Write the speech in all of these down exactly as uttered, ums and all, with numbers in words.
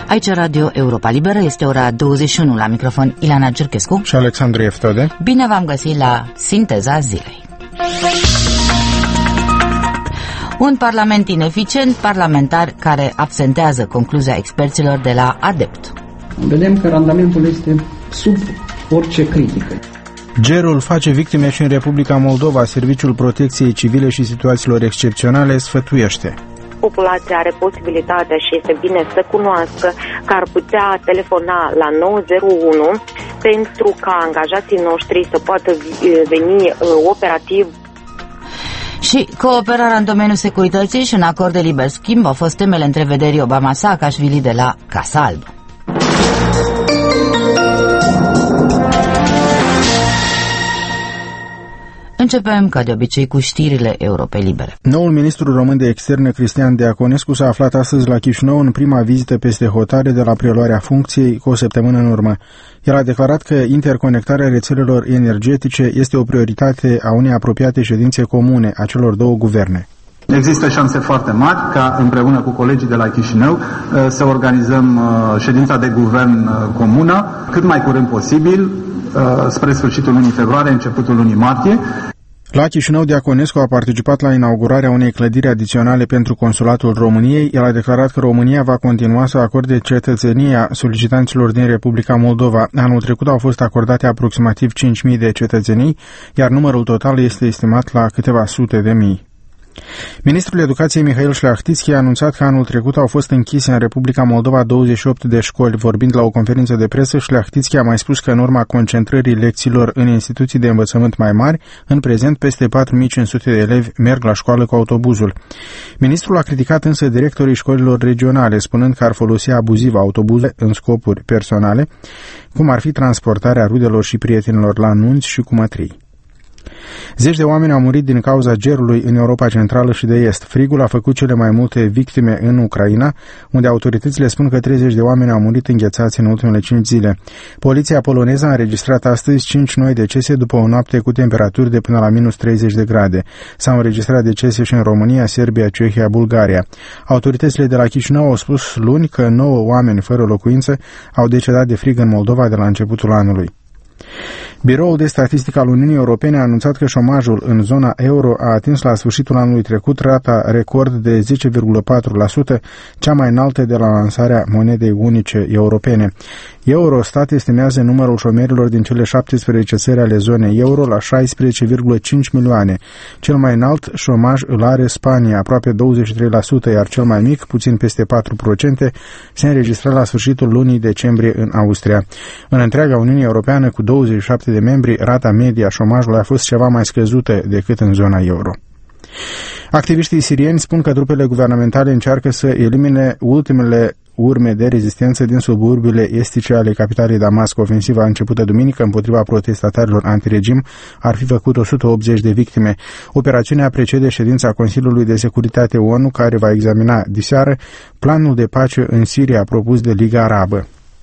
Aici Radio Europa Liberă, este ora douăzeci și unu, la microfon Ileana Giurchescu și Alexandru Eftode. Bine v-am găsit la Sinteza Zilei. Un parlament ineficient, parlamentar care absentează concluzia experților de la ADEPT. Vedem că randamentul este sub orice critică. Gerul face victime și în Republica Moldova. Serviciul Protecției Civile și Situațiilor Excepționale sfătuiește. Populația are posibilitatea și este bine să cunoască că ar putea telefona la nouă zero unu pentru ca angajații noștri să poată veni uh, operativ. Și cooperarea în domeniul securității și un acord de liber schimb au fost temele întrevederii Obama-Saakashvili de la Casa Albă. Începem, ca de obicei, cu știrile Europei Libere. Noul ministru român de externe, Cristian Deaconescu, s-a aflat astăzi la Chișinău în prima vizită peste hotare de la preluarea funcției cu o săptămână în urmă. El a declarat că interconectarea rețelelor energetice este o prioritate a unei apropiate ședințe comune a celor două guverne. Există șanse foarte mari ca împreună cu colegii de la Chișinău să organizăm ședința de guvern comună cât mai curând posibil, spre sfârșitul lunii februarie, începutul lunii martie. La Chișinău, Deaconescu a participat la inaugurarea unei clădiri adiționale pentru Consulatul României. El a declarat că România va continua să acorde cetățenia solicitanților din Republica Moldova. Anul trecut au fost acordate aproximativ cinci mii de cetățenii, iar numărul total este estimat la câteva sute de mii. Ministrul Educației Mihail Șleachtițchi a anunțat că anul trecut au fost închise în Republica Moldova douăzeci și opt de școli. Vorbind la o conferință de presă, Șleachtițchi a mai spus că în urma concentrării lecțiilor în instituții de învățământ mai mari, în prezent peste patru mii cinci sute de elevi merg la școală cu autobuzul. Ministrul a criticat însă directorii școlilor regionale, spunând că ar folosi abuziv autobuze în scopuri personale, cum ar fi transportarea rudelor și prietenilor la nunți și cu mătrii. Zeci de oameni au murit din cauza gerului în Europa Centrală și de Est. Frigul a făcut cele mai multe victime în Ucraina, unde autoritățile spun că treizeci de oameni au murit înghețați în ultimele cinci zile. Poliția poloneză a înregistrat astăzi cinci noi decese după o noapte cu temperaturi de până la minus treizeci de grade. S-au înregistrat decese și în România, Serbia, Cehia, Bulgaria. Autoritățile de la Chișinău au spus luni că nouă oameni fără locuință au decedat de frig în Moldova de la începutul anului. Biroul de Statistică al Uniunii Europene a anunțat că șomajul în zona euro a atins la sfârșitul anului trecut rata record de zece virgulă patru la sută, cea mai înaltă de la lansarea monedei unice europene. Eurostat estimează numărul șomerilor din cele șaptesprezece țări ale zonei euro la șaisprezece virgulă cinci milioane. Cel mai înalt șomaj îl are Spania, aproape douăzeci și trei la sută, iar cel mai mic, puțin peste patru la sută, se înregistra la sfârșitul lunii decembrie în Austria. În întreaga Uniune Europeană, cu douăzeci și șapte de membri, rata media a șomajului a fost ceva mai scăzută decât în zona euro. Activiștii sirieni spun că trupele guvernamentale încearcă să elimine ultimele urme de rezistență din suburbiile estice ale capitalei Damasc. Ofensiva începută duminică împotriva protestatarilor antiregim ar fi făcut o sută optzeci de victime. Operațiunea precede ședința Consiliului de Securitate O N U, care va examina diseară planul de pace în Siria propus de Liga Arabă.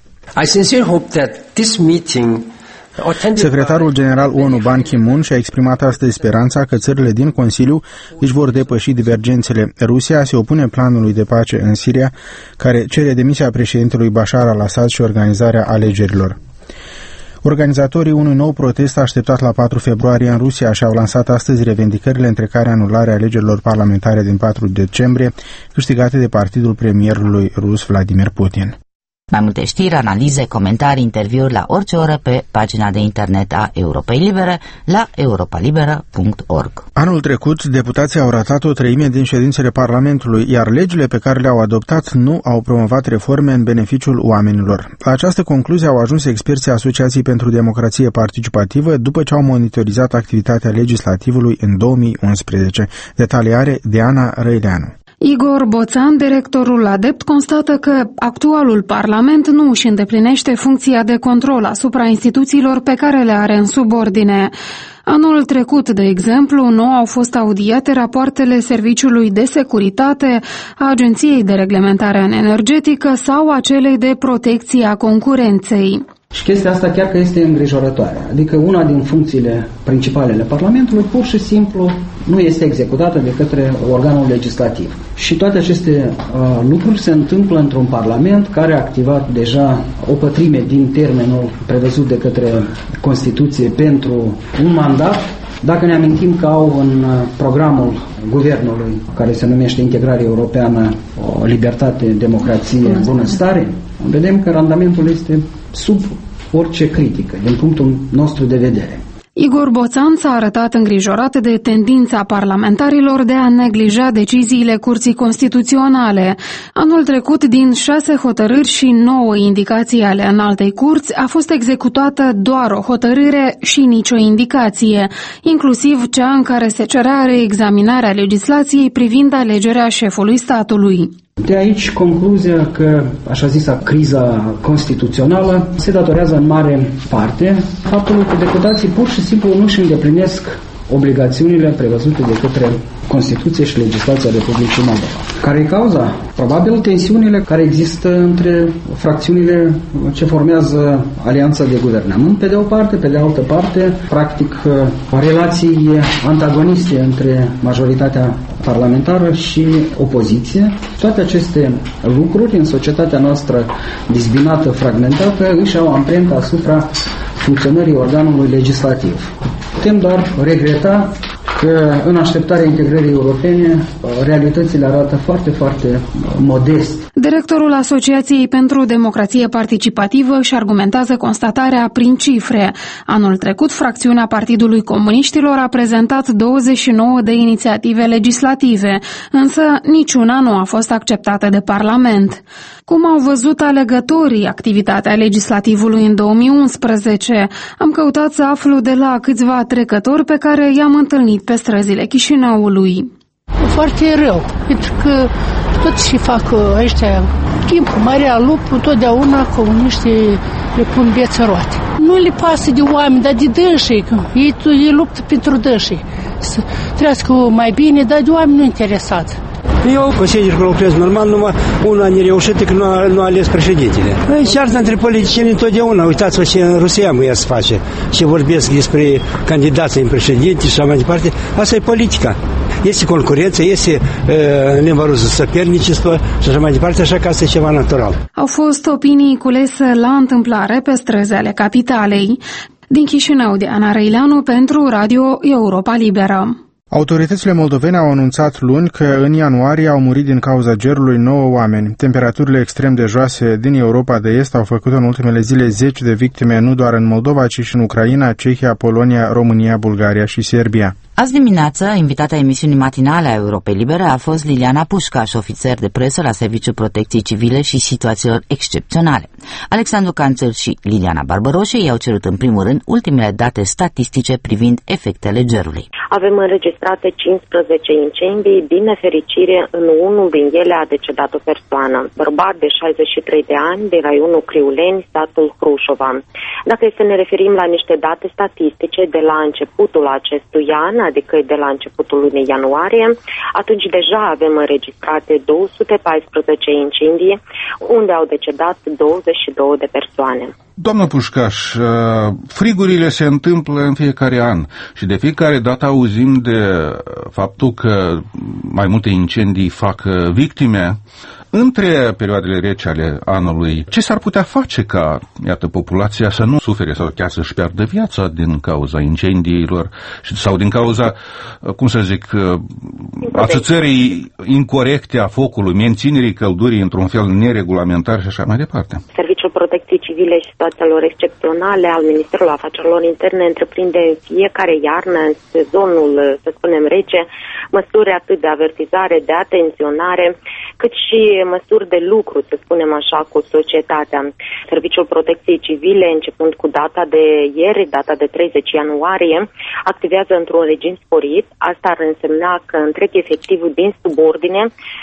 I sincerely hope that this meeting Secretarul general O N U Ban Ki-moon și-a exprimat astăzi speranța că țările din Consiliu își vor depăși divergențele. Rusia se opune planului de pace în Siria, care cere demisia președintelui Bashar al-Assad și organizarea alegerilor. Organizatorii unui nou protest așteptat la patru februarie în Rusia și-au lansat astăzi revendicările, între care anularea alegerilor parlamentare din patru decembrie, câștigate de partidul premierului rus Vladimir Putin. Mai multe știri, analize, comentarii, interviuri la orice oră pe pagina de internet a Europei Libere la europa liberă punct org. Anul trecut, deputații au ratat o treime din ședințele Parlamentului, iar legile pe care le-au adoptat nu au promovat reforme în beneficiul oamenilor. La această concluzie au ajuns experții Asociației pentru Democrație Participativă după ce au monitorizat activitatea legislativului în două mii unsprezece. Detalii are Diana Răileanu. Igor Boțan, directorul ADEPT, constată că actualul Parlament nu își îndeplinește funcția de control asupra instituțiilor pe care le are în subordine. Anul trecut, de exemplu, nu au fost audiate rapoartele Serviciului de Securitate, a Agenției de Reglementare Energetică sau a celei de Protecție a Concurenței. Și chestia asta chiar că este îngrijorătoare. Adică una din funcțiile principale ale Parlamentului pur și simplu nu este executată de către organul legislativ. Și toate aceste uh, lucruri se întâmplă într-un Parlament care a activat deja o pătrime din termenul prevăzut de către Constituție pentru un mandat. Dacă ne amintim că au în programul guvernului, care se numește Integrare Europeană, o libertate, democrație, bunăstare, vedem că randamentul este sub orice critică, din punctul nostru de vedere. Igor Boțan s-a arătat îngrijorat de tendința parlamentarilor de a neglija deciziile Curții Constituționale. Anul trecut, din șase hotărâri și nouă indicații ale înaltei curți, a fost executată doar o hotărâre și nicio indicație, inclusiv cea în care se cerea reexaminarea legislației privind alegerea șefului statului. De aici concluzia că, așa zisa, criza constituțională se datorează în mare parte faptului că deputații pur și simplu nu își îndeplinesc obligațiunile prevăzute de către Constituție și legislația Republicii Moldova. Care e cauza? Probabil tensiunile care există între fracțiunile ce formează alianța de guvernământ, pe de o parte, pe de altă parte, practic, relații antagoniste între majoritatea parlamentară și opoziție. Toate aceste lucruri în societatea noastră dezbinată, fragmentată, își au amprenta asupra funcționării organului legislativ. Putem doar regreta că în așteptarea integrării europene realitățile arată foarte, foarte modest. Directorul Asociației pentru Democrație Participativă își argumentează constatarea prin cifre. Anul trecut, fracțiunea Partidului Comuniștilor a prezentat douăzeci și nouă de inițiative legislative, însă niciuna nu a fost acceptată de Parlament. Cum au văzut alegătorii activitatea legislativului în două mii unsprezece? Am căutat să aflu de la câțiva trecători pe care i-am întâlnit pe străzile Chișinăului. Foarte rău, pentru că tot ce fac ăștia, timpul Maria Lupu, totdeauna comuniștii le pun bețe roate. Nu le pasă de oameni, dar de dânsii, ei, ei luptă pentru dânsii. Să trăiască mai bine, dar de oameni nu interesați. Eu consider că lucrez normal, numai una nereușită că nu a, nu a ales președintele. Ceartă între politicieni întotdeauna. Uitați-vă ce în Rusia mă se face. Ce vorbesc despre candidații în președinte și așa mai departe. Asta e politica. Este concurență, este în limba rusă săpernicistvo și așa mai departe, așa că asta e ceva natural. Au fost opinii culese la întâmplare pe străzi ale capitalei. Din Chișinău, Diana Răileanu pentru Radio Europa Liberă. Autoritățile moldovene au anunțat luni că în ianuarie au murit din cauza gerului nouă oameni. Temperaturile extrem de joase din Europa de Est au făcut în ultimele zile zeci de victime nu doar în Moldova, ci și în Ucraina, Cehia, Polonia, România, Bulgaria și Serbia. Azi dimineață, invitata emisiunii matinale a Europei Libere a fost Liliana Pușcaș, ofițer de presă la Serviciul Protecției Civile și Situațiilor Excepționale. Alexandru Canțel și Liliana Barbăroșe i-au cerut în primul rând ultimele date statistice privind efectele gerului. Avem înregistrate cincisprezece incendii, din nefericire în unul din ele a decedat o persoană, bărbat de șaizeci și trei de ani, de raionul Criuleni, satul Hrușova. Dacă să ne referim la niște date statistice de la începutul acestui an, adică de la începutul lunii ianuarie, atunci deja avem înregistrate două sute paisprezece incendii, unde au decedat douăzeci și două de persoane. Doamnă Pușcaș, frigurile se întâmplă în fiecare an și de fiecare dată auzim de faptul că mai multe incendii fac victime. Între perioadele reci ale anului, ce s-ar putea face ca, iată, populația să nu sufere sau chiar să-și piardă viața din cauza incendiilor sau din cauza, cum să zic, ațățării incorecte a focului, menținerii căldurii într-un fel neregulamentar și așa mai departe? Serviciul Protecției Civile și Situațiilor Excepționale al Ministerului Afacerilor Interne întreprinde în fiecare iarnă, în sezonul, să spunem, rece, măsuri atât de avertizare, de atenționare, cât și măsuri de lucru, să spunem așa, cu societatea. Serviciul Protecției Civile, începând cu data de ieri, data de treizeci ianuarie, activează într-un regim sporit. Asta ar însemna că întreg efectivul din subordine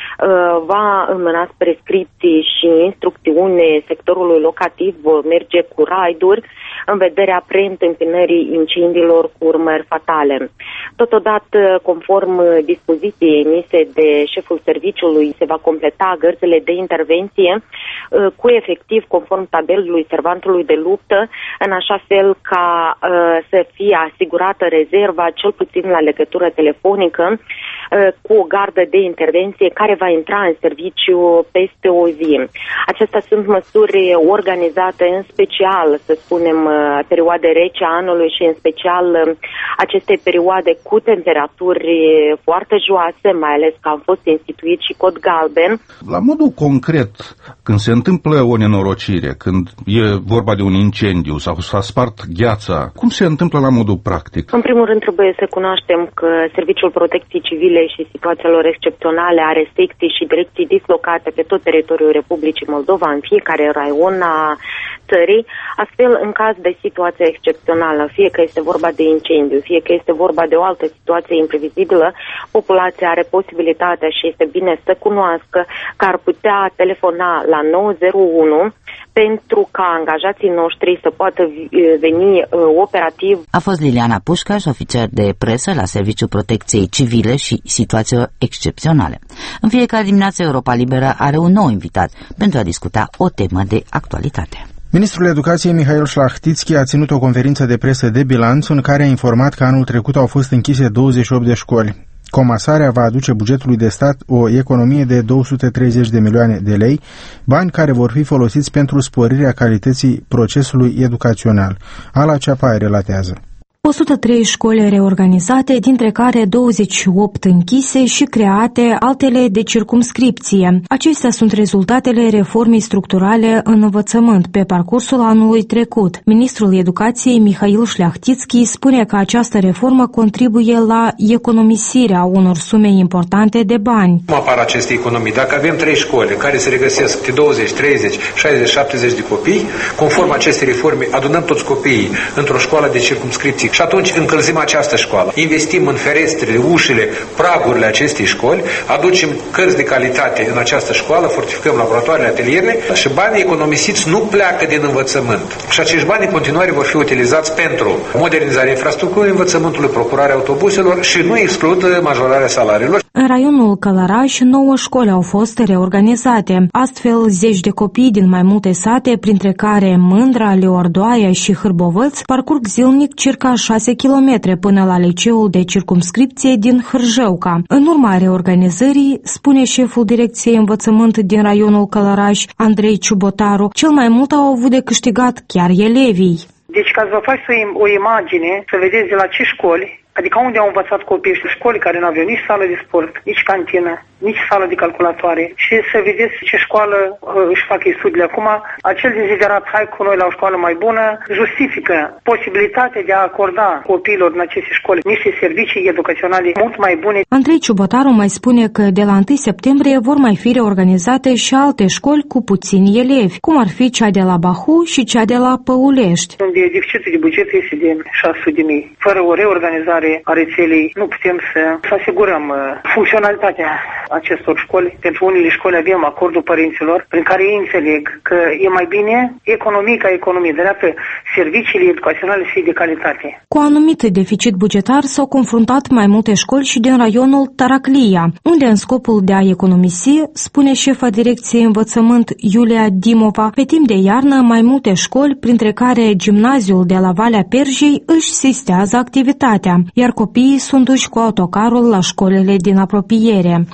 va înmâna prescripții și instrucțiune sectorului locativ, vor merge cu raiduri în vederea preîntâmpinării incendiilor cu urmări fatale. Totodată, conform dispoziției emise de șeful serviciului, se va completa gărzile de intervenție cu efectiv conform tabelului servantului de luptă, în așa fel ca să fie asigurată rezerva, cel puțin la legătură telefonică, cu o gardă de intervenție care va intra în serviciu peste o zi. Acestea sunt măsuri organizate în special, să spunem, perioade rece a anului și în special aceste perioade cu temperaturi foarte joase, mai ales că am fost instituit și cod galben. La modul concret, când se întâmplă o nenorocire, când e vorba de un incendiu sau s-a spart gheața, cum se întâmplă la modul practic? În primul rând trebuie să cunoaștem că Serviciul Protecției Civile și Situațiilor Excepționale are secții și direcții dislocate pe tot teritoriul Republicii Moldova, în fiecare raion a țării, astfel în caz de situație excepțională, fie că este vorba de incendiu, fie că este vorba de o altă situație imprevizibilă, populația are posibilitatea și este bine să cunoască că ar putea telefona la nouă zero unu pentru ca angajații noștri să poată veni uh, operativ. A fost Liliana Pușcaș, ofițer de presă la Serviciul Protecției Civile și Situații Excepționale. În fiecare dimineață Europa Liberă are un nou invitat pentru a discuta o temă de actualitate. Ministrul Educației Mihail Șlahtitski a ținut o conferință de presă de bilanț în care a informat că anul trecut au fost închise douăzeci și opt de școli. Comasarea va aduce bugetului de stat o economie de două sute treizeci de milioane de lei, bani care vor fi folosiți pentru sporirea calității procesului educațional. Ala Ceapai relatează. o sută trei școli reorganizate, dintre care douăzeci și opt închise și create altele de circumscripție. Acestea sunt rezultatele reformei structurale în învățământ pe parcursul anului trecut. Ministrul Educației Mihail Șlahtitski spune că această reformă contribuie la economisirea unor sume importante de bani. Cum apar aceste economii? Dacă avem trei școli în care se regăsesc de douăzeci, treizeci, șaizeci, șaptezeci de copii, conform acestei reforme adunăm toți copiii într-o școală de circumscripție și atunci încălzim această școală. Investim în ferestrele, ușile, pragurile acestei școli, aducem cărți de calitate în această școală, fortificăm laboratoarele, atelierele și banii economisiți nu pleacă din învățământ. Și acești bani în continuare vor fi utilizați pentru modernizarea infrastructurii învățământului, procurarea autobuselor și nu exclud majorarea salariilor. În raionul Călăraș, nouă școli au fost reorganizate. Astfel, zeci de copii din mai multe sate, printre care Mândra, Leordoaia și Hârbovăț, parcurg zilnic circa șase kilometri până la liceul de circumscripție din Hârjăuca. În urma reorganizării, spune șeful Direcției Învățământ din raionul Călăraș, Andrei Ciubotaru, cel mai mult au avut de câștigat chiar elevii. Deci ca să vă faci o imagine, să vedeți de la ce școli, adică unde au învățat copiii, școli care nu aveau nici sală de sport, nici cantină, nici sală de calculatoare și să vedeți ce școală uh, își fac studiile. Acum, acel deziderat, hai cu noi la o școală mai bună, justifică posibilitatea de a acorda copiilor în aceste școli niște servicii educaționale mult mai bune. Andrei Ciubotaru mai spune că de la întâi septembrie vor mai fi reorganizate și alte școli cu puțini elevi, cum ar fi cea de la Bahu și cea de la Păulești. Unde deficitul de buget este de șase sute de mii. Fără o reorganizare a rețelei nu putem să, să asigurăm uh, funcționalitatea acestor școli. Pentru unele școli avem acordul părinților prin care ei înțeleg că e mai bine economie ca economie, de dată serviciile educaționale și de calitate. Cu anumit deficit bugetar s-au confruntat mai multe școli și din raionul Taraclia, unde în scopul de a economisi, spune șefa Direcției Învățământ Iulia Dimova, pe timp de iarnă mai multe școli, printre care gimnaziul de la Valea Perjei, își sistează activitatea, iar copiii sunt duși cu autocarul la școlile din apropiere.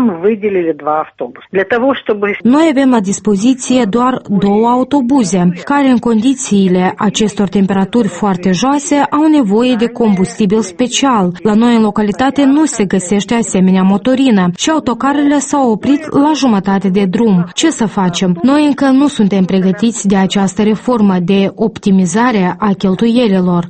Noi avem la dispoziție doar două autobuze, care în condițiile acestor temperaturi foarte joase au nevoie de combustibil special. La noi în localitate nu se găsește asemenea motorină și autocarele s-au oprit la jumătate de drum. Ce să facem? Noi încă nu suntem pregătiți de această reformă de optimizare a cheltuielilor.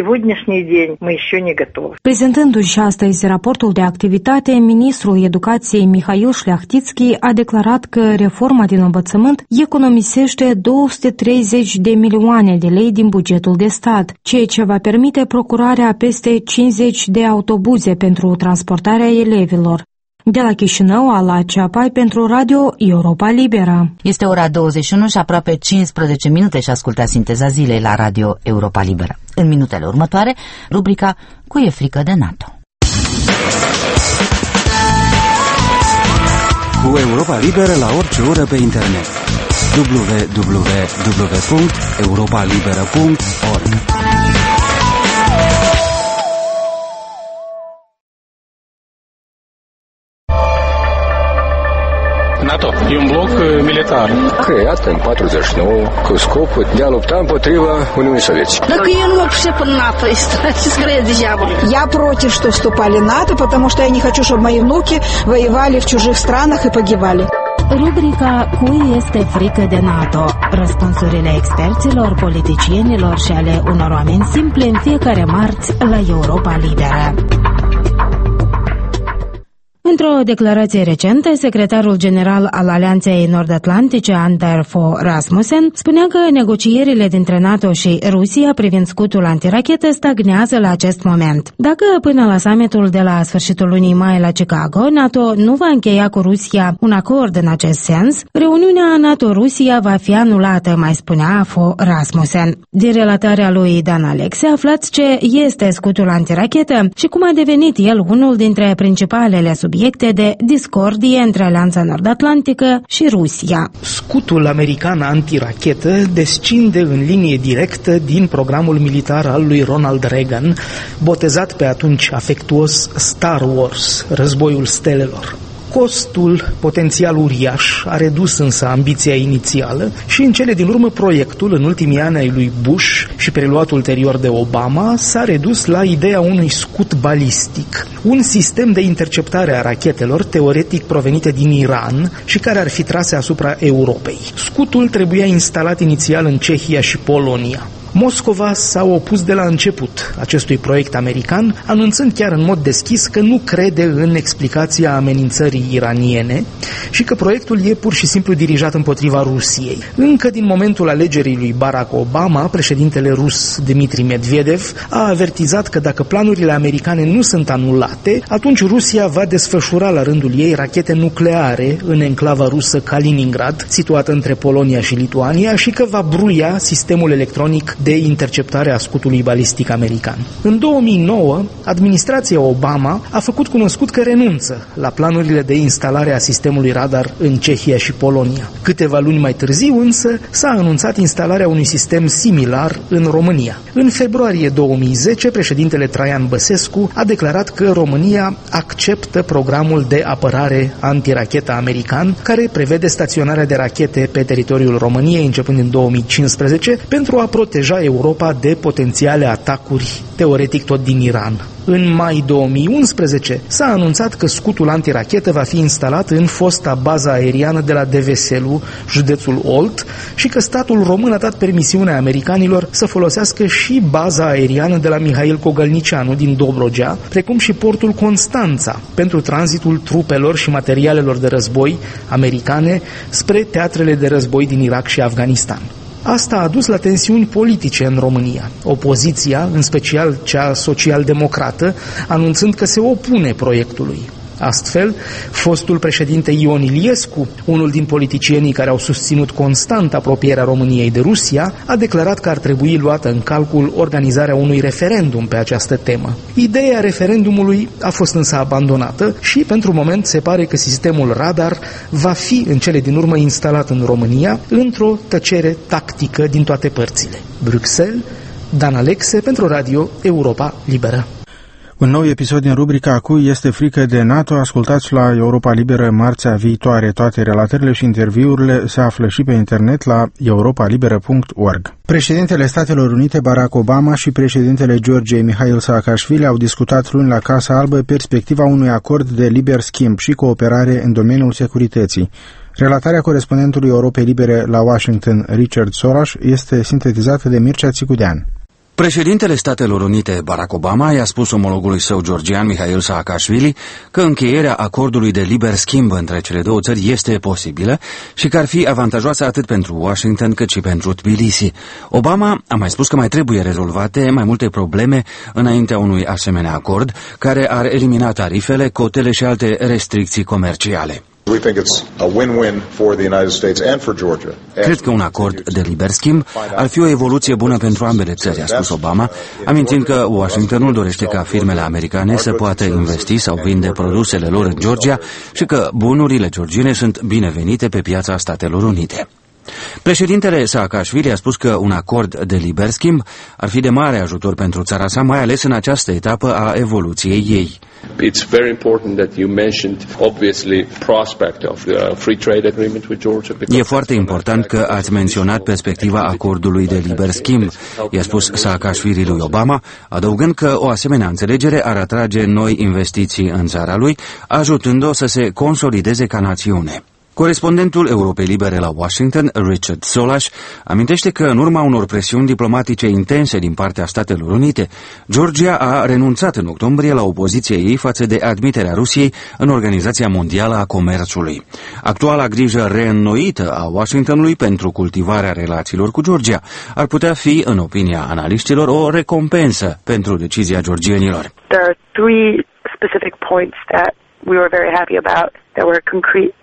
Prezentându-și astăzi raportul de activitate, ministrul Educației Mihail Șlahtitski a declarat că reforma din învățământ economisește două sute treizeci de milioane de lei din bugetul de stat, ceea ce va permite procurarea a peste cincizeci de autobuze pentru transportarea elevilor. De la Chișinău, Ala Ceapai pentru Radio Europa Liberă. Este ora douăzeci și unu și aproape cincisprezece minute și ascultați Sinteza Zilei la Radio Europa Liberă. În minutele următoare, rubrica Cu e frică de NATO. Cu cu Europa Liberă la orice oră pe internet. w w w punct europa liberă punct org NATO e un bloc militar creat în patruzeci și nouă cu scopul de a lupta împotriva Uniunii Sovietice. Dacă eu nu mă пришел în НАТО, ce скорее degeaba. Я против, что вступали в НАТО, потому что я не хочу, чтобы мои внуки воевали в чужих странах и погибали. Rubrica Cui este frică de NATO? Răspunsurile experților, politicienilor și ale unor oameni simpli în fiecare marți la Europa Liberă. Într-o declarație recentă, secretarul general al Alianței Nord-Atlantice, Anders Fogh Rasmussen, spunea că negocierile dintre NATO și Rusia privind scutul antirachetă stagnează la acest moment. Dacă până la summitul de la sfârșitul lunii mai la Chicago, NATO nu va încheia cu Rusia un acord în acest sens, reuniunea NATO-Rusia va fi anulată, mai spunea Fogh Rasmussen. Din relatarea lui Dan Alexe, aflați ce este scutul antirachetă și cum a devenit el unul dintre principalele subiecte de discordie între Alianța Nord-Atlantică și Rusia. Scutul american antirachetă descinde în linie directă din programul militar al lui Ronald Reagan, botezat pe atunci afectuos Star Wars, războiul stelelor. Costul potențial uriaș a redus însă ambiția inițială și în cele din urmă proiectul, în ultimii ani ai lui Bush și preluat ulterior de Obama, s-a redus la ideea unui scut balistic, un sistem de interceptare a rachetelor teoretic provenite din Iran și care ar fi trase asupra Europei. Scutul trebuia instalat inițial în Cehia și Polonia. Moscova s-a opus de la început acestui proiect american, anunțând chiar în mod deschis că nu crede în explicația amenințării iraniene și că proiectul e pur și simplu dirijat împotriva Rusiei. Încă din momentul alegerii lui Barack Obama, președintele rus Dmitri Medvedev a avertizat că dacă planurile americane nu sunt anulate, atunci Rusia va desfășura la rândul ei rachete nucleare în enclava rusă Kaliningrad, situată între Polonia și Lituania, și că va bruia sistemul electronic de interceptare a scutului balistic american. În două mii nouă, administrația Obama a făcut cunoscut că renunță la planurile de instalare a sistemului radar în Cehia și Polonia. Câteva luni mai târziu, însă, s-a anunțat instalarea unui sistem similar în România. În februarie două mii zece, președintele Traian Băsescu a declarat că România acceptă programul de apărare antirachetă american, care prevede staționarea de rachete pe teritoriul României începând în două mii cincisprezece pentru a proteja Europa de potențiale atacuri, teoretic tot din Iran. În mai două mii unsprezece s-a anunțat că scutul antirachetă va fi instalat în fosta bază aeriană de la Deveselu, județul Olt, și că statul român a dat permisiunea americanilor să folosească și baza aeriană de la Mihail Cogălnicianu din Dobrogea, precum și portul Constanța, pentru tranzitul trupelor și materialelor de război americane spre teatrele de război din Irak și Afganistan. Asta a dus la tensiuni politice în România. Opoziția, în special cea social-democrată, anunțând că se opune proiectului. Astfel, fostul președinte Ion Iliescu, unul din politicienii care au susținut constant apropierea României de Rusia, a declarat că ar trebui luată în calcul organizarea unui referendum pe această temă. Ideea referendumului a fost însă abandonată și, pentru moment, se pare că sistemul radar va fi în cele din urmă instalat în România într-o tăcere tactică din toate părțile. Bruxelles, Dan Alexe pentru Radio Europa Liberă. Un nou episod din rubrica Cui este frică de NATO, ascultați la Europa Liberă marțea viitoare. Toate relatările și interviurile se află și pe internet la europa liberă punct org. Președintele Statelor Unite Barack Obama și președintele Georgiei Mihail Saakashvili au discutat luni la Casa Albă perspectiva unui acord de liber schimb și cooperare în domeniul securității. Relatarea corespondentului Europei Libere la Washington, Richard Soros, este sintetizată de Mircea Țicudean. Președintele Statelor Unite, Barack Obama, i-a spus omologului său georgian, Mihail Saakashvili, că încheierea acordului de liber schimb între cele două țări este posibilă și că ar fi avantajoasă atât pentru Washington cât și pentru Tbilisi. Obama a mai spus că mai trebuie rezolvate mai multe probleme înaintea unui asemenea acord, care ar elimina tarifele, cotele și alte restricții comerciale. Cred că un acord de liber schimb ar fi o evoluție bună pentru ambele țări, a spus Obama, amintind că Washingtonul dorește ca firmele americane să poată investi sau vinde produsele lor în Georgia și că bunurile georgiene sunt binevenite pe piața Statelor Unite. Președintele Saakashvili a spus că un acord de liber schimb ar fi de mare ajutor pentru țara sa, mai ales în această etapă a evoluției ei. It's very important that you mentioned obviously prospect of the free trade agreement with Georgia. E foarte important că ați menționat perspectiva acordului de liber schimb, i-a spus Saakashvili lui Obama, adăugând că o asemenea înțelegere ar atrage noi investiții în țara lui, ajutând-o să se consolideze ca națiune. Corespondentul Europei Libere la Washington, Richard Solash, amintește că în urma unor presiuni diplomatice intense din partea Statelor Unite, Georgia a renunțat în octombrie la opoziția ei față de admiterea Rusiei în Organizația Mondială a Comerțului. Actuala grijă reînnoită a Washingtonului pentru cultivarea relațiilor cu Georgia ar putea fi, în opinia analiștilor, o recompensă pentru decizia georgienilor. There are three specific points that we were very happy about that were concrete.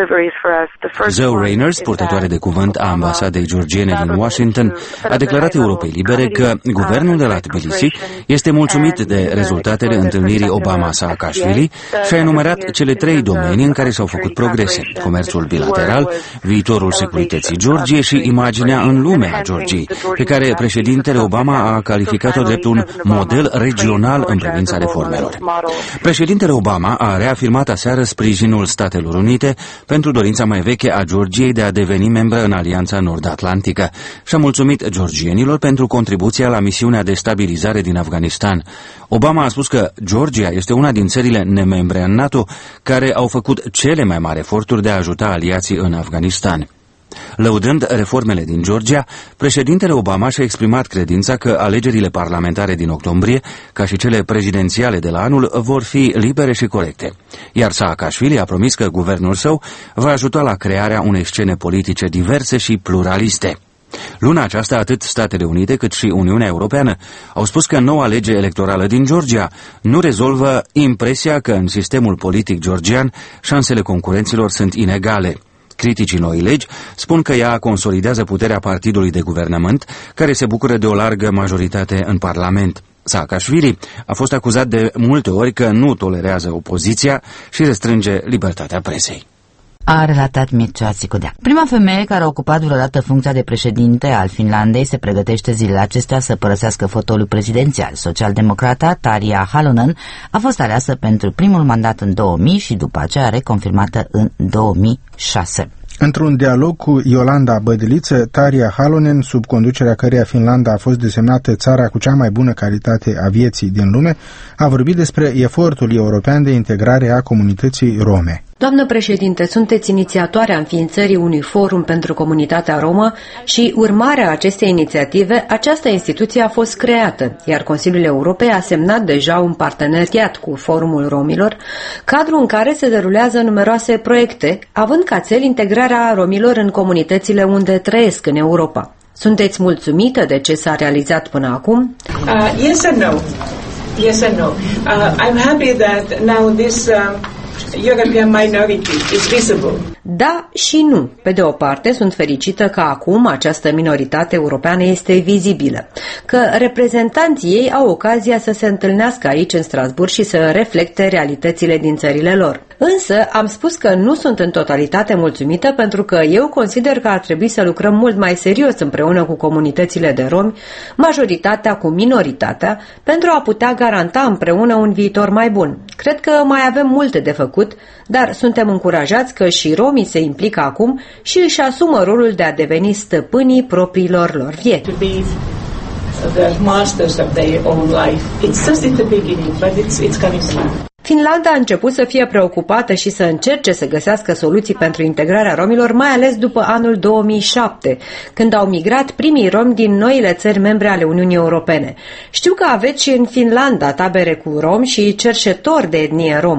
Zoe Reyners, purtătoare de cuvânt a ambasadei georgiene din Washington, a declarat Europei Libere că guvernul de la Tbilisi este mulțumit de rezultatele întâlnirii Obama-Saakashvili și a enumerat cele trei domenii în care s-au făcut progrese: comerțul bilateral, viitorul securității Georgiei și imaginea în lume a Georgiei, pe care președintele Obama a calificat-o drept un model regional în privința reformelor. Președintele Obama a reafirmat aseară sprijinul Statelor Unite pentru dorința mai veche a Georgiei de a deveni membră în Alianța Nord-Atlantică și a mulțumit georgienilor pentru contribuția la misiunea de stabilizare din Afganistan. Obama a spus că Georgia este una din țările nemembre în NATO care au făcut cele mai mari eforturi de a ajuta aliații în Afganistan. Lăudând reformele din Georgia, președintele Obama și-a exprimat credința că alegerile parlamentare din octombrie, ca și cele prezidențiale de la anul, vor fi libere și corecte. Iar Saakashvili a promis că guvernul său va ajuta la crearea unei scene politice diverse și pluraliste. Luna aceasta, atât Statele Unite cât și Uniunea Europeană au spus că noua lege electorală din Georgia nu rezolvă impresia că în sistemul politic georgian șansele concurenților sunt inegale. Criticii noii legi spun că ea consolidează puterea partidului de guvernământ, care se bucură de o largă majoritate în Parlament. Saakashvili a fost acuzat de multe ori că nu tolerează opoziția și restrânge libertatea presei. A relatat Mircea Țicudea. Prima femeie care a ocupat vreodată funcția de președinte al Finlandei se pregătește zilele acestea să părăsească fotoliul prezidențial. Socialdemocrata Tarja Halonen a fost aleasă pentru primul mandat în două mii și după aceea reconfirmată în două mii șase. Într-un dialog cu Iolanda Bădiliță, Tarja Halonen, sub conducerea căreia Finlanda a fost desemnată țara cu cea mai bună calitate a vieții din lume, a vorbit despre efortul european de integrare a comunității rome. Doamnă președinte, sunteți inițiatoarea înființării unui forum pentru comunitatea romă și, urmarea acestei inițiative, această instituție a fost creată, iar Consiliul Europei a semnat deja un parteneriat cu Forumul Romilor, cadru în care se derulează numeroase proiecte, având ca cel integrarea romilor în comunitățile unde trăiesc în Europa. Sunteți mulțumită de ce s-a realizat până acum? Uh, yes and no. Yes and no. Uh, I'm happy that now this uh... European minority is visible. Da și nu. Pe de o parte, sunt fericită că acum această minoritate europeană este vizibilă, că reprezentanții ei au ocazia să se întâlnească aici în Strasbourg și să reflecte realitățile din țările lor. Însă am spus că nu sunt în totalitate mulțumită pentru că eu consider că ar trebui să lucrăm mult mai serios împreună cu comunitățile de romi, majoritatea cu minoritatea, pentru a putea garanta împreună un viitor mai bun. Cred că mai avem multe de făcut, dar suntem încurajați că și romii se implică acum și își asumă rolul de a deveni stăpânii propriilor lor vieți. Finlanda a început să fie preocupată și să încerce să găsească soluții pentru integrarea romilor, mai ales după anul două mii șapte, când au migrat primii romi din noile țări membre ale Uniunii Europene. Știu că aveți și în Finlanda tabere cu romi și cerșetori de etnie romă.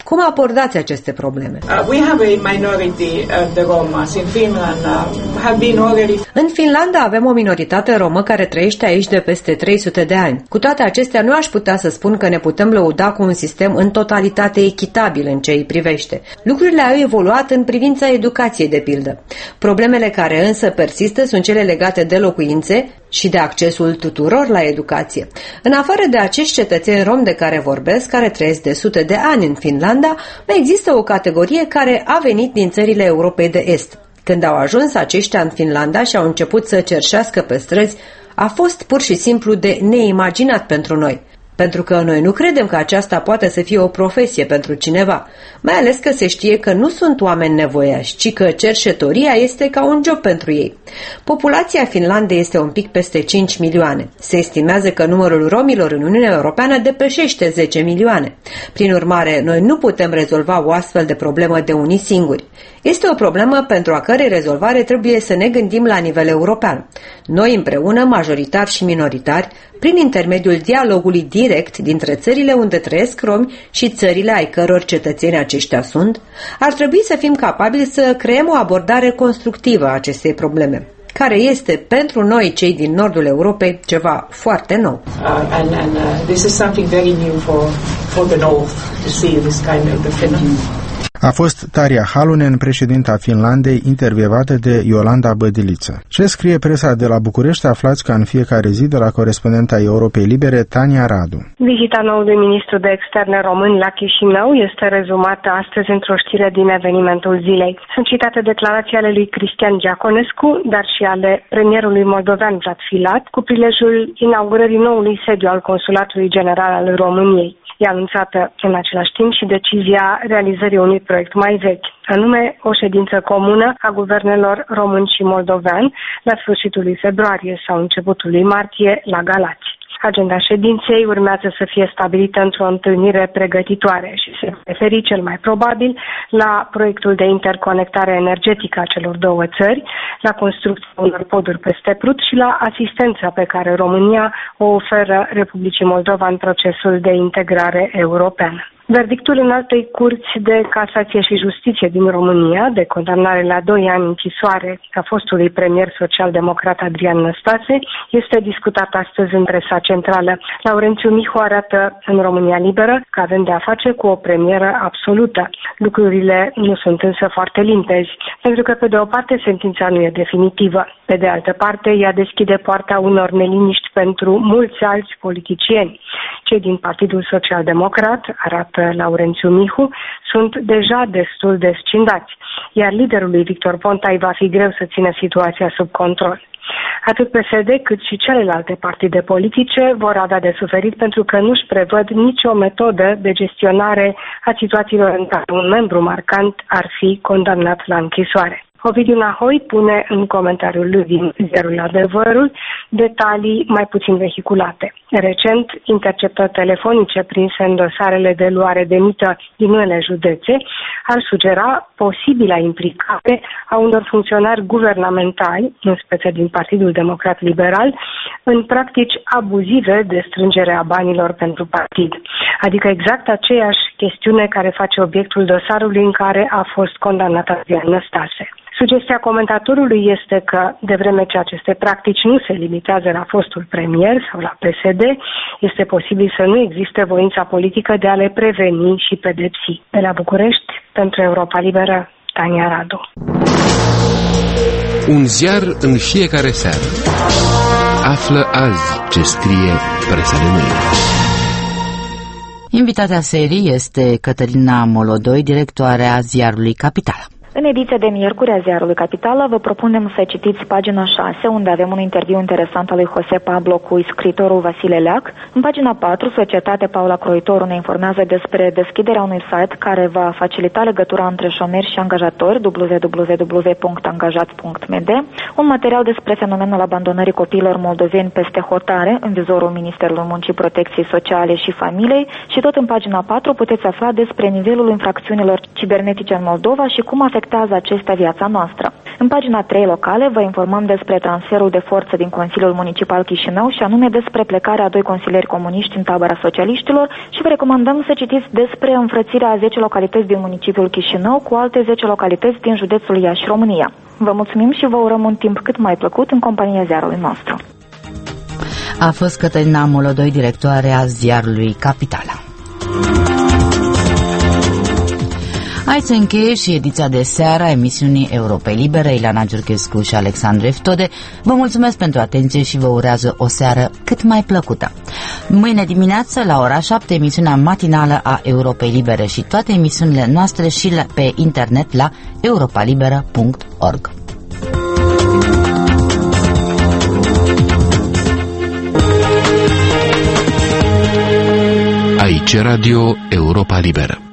Cum abordați aceste probleme? Uh, we have a minority of the Romas in Finland. Uh, have been already... În Finlanda avem o minoritate romă care trăiește aici de peste trei sute de ani. Cu toate acestea, nu aș putea să spun că ne putem lăuda cu un sistem în totalitate echitabil în ce îi privește. Lucrurile au evoluat în privința educației, de pildă. Problemele care însă persistă sunt cele legate de locuințe și de accesul tuturor la educație. În afară de acești cetățeni romi de care vorbesc, care trăiesc de sute de ani în Finlanda, mai există o categorie care a venit din țările Europei de Est. Când au ajuns aceștia în Finlanda și au început să cerșească pe străzi, a fost pur și simplu de neimaginat pentru noi. Pentru că noi nu credem că aceasta poate să fie o profesie pentru cineva, mai ales că se știe că nu sunt oameni nevoiași, ci că cerșetoria este ca un job pentru ei. Populația Finlandei este un pic peste cinci milioane. Se estimează că numărul romilor în Uniunea Europeană depășește zece milioane. Prin urmare, noi nu putem rezolva o astfel de problemă de unii singuri. Este o problemă pentru a cărei rezolvare trebuie să ne gândim la nivel european. Noi împreună, majoritari și minoritari, prin intermediul dialogului direct dintre țările unde trăiesc romi și țările ai căror cetățeni aceștia sunt, ar trebui să fim capabili să creăm o abordare constructivă a acestei probleme, care este pentru noi, cei din nordul Europei, ceva foarte nou. Uh, and and uh, this is something very new for for the north to see this kind of phenomenon. A fost Tarja Halonen, președinta Finlandei, intervievată de Iolanda Bădiliță. Ce scrie presa de la București? Aflați ca în fiecare zi de la corespondenta Europei Libere, Tania Radu. Vizita noului ministru de externe român la Chișinău este rezumată astăzi într-o știre din evenimentul zilei. Sunt citate declarații ale lui Cristian Giaconescu, dar și ale premierului moldovean Vlad Filat, cu prilejul inaugurării noului sediu al Consulatului General al României. E anunțată în același timp și decizia realizării unui proiect mai vechi, anume o ședință comună a guvernelor român și moldovean la sfârșitul lui februarie sau începutul lui martie la Galați. Agenda ședinței urmează să fie stabilită într-o întâlnire pregătitoare și se referi cel mai probabil la proiectul de interconectare energetică a celor două țări, la construcția unor poduri peste Prut și la asistența pe care România o oferă Republicii Moldova în procesul de integrare europeană. Verdictul Înaltei Curți de Casație și Justiție din România, de condamnare la doi ani închisoare a fostului premier social-democrat Adrian Năstase, este discutat astăzi în presa centrală. Laurențiu Mihu arată în România Liberă că avem de a face cu o premieră absolută. Lucrurile nu sunt însă foarte limpezi, pentru că pe de o parte sentința nu e definitivă, pe de altă parte ea deschide poarta unor neliniști pentru mulți alți politicieni. Cei din Partidul Social-Democrat, arată Laurențiu Mihu, sunt deja destul de scindați, iar liderului Victor Ponta îi va fi greu să țină situația sub control. Atât P S D cât și celelalte partide politice vor avea de suferit pentru că nu-și prevăd nicio metodă de gestionare a situațiilor în care un membru marcant ar fi condamnat la închisoare. Ovidiu Nahoi pune în comentariul lui din ziarul Adevărul detalii mai puțin vehiculate. Recent, interceptări telefonice prinse în dosarele de luare de mită din unele județe ar sugera posibila implicare a unor funcționari guvernamentali, în speță din Partidul Democrat Liberal, în practici abuzive de strângere a banilor pentru partid. Adică exact aceeași chestiune care face obiectul dosarului în care a fost condamnat Adrian Năstase. Sugestia comentatorului este că, de vreme ce aceste practici nu se limitează la fostul premier sau la P S D, este posibil să nu existe voința politică de a le preveni și pedepsi. De la București, pentru Europa Liberă, Tania Radu. Un ziar în fiecare seară. Află azi ce scrie presa de mâine. Invitatea serii este Cătălina Molodoi, directoarea ziarului Capital. În ediția de miercuri a ziarului Capitală vă propunem să citiți pagina șase, unde avem un interviu interesant al lui Jose Pablo cu scriitorul Vasile Leac. În pagina patru, Societatea Paula Croitoru ne informează despre deschiderea unui site care va facilita legătura între șomeri și angajatori, w w w punct angajați punct m d, un material despre fenomenul abandonării copiilor moldoveni peste hotare în vizorul Ministerului Muncii, Protecției Sociale și Familiei și tot în pagina patru puteți afla despre nivelul infracțiunilor cibernetice în Moldova și cum afectează acestea viața noastră. În pagina trei locale vă informăm despre transferul de forță din Consiliul Municipal Chișinău și anume despre plecarea a doi consilieri comuniști în tabăra socialiștilor și vă recomandăm să citiți despre înfrățirea a zece localități din municipiul Chișinău cu alte zece localități din județul Iași, România. Vă mulțumim și vă urăm un timp cât mai plăcut în compania ziarului nostru. A fost Cătălina Molodoi, directoarea ziarului Capitala. Aici se încheie și ediția de seară a emisiunii Europei Libere. Ileana Giurchescu și Alexandru Eftode vă mulțumesc pentru atenție și vă urează o seară cât mai plăcută. Mâine dimineață la ora șapte emisiunea matinală a Europei Libere și toate emisiunile noastre și pe internet la europalibera punct org. Aici Radio Europa Liberă.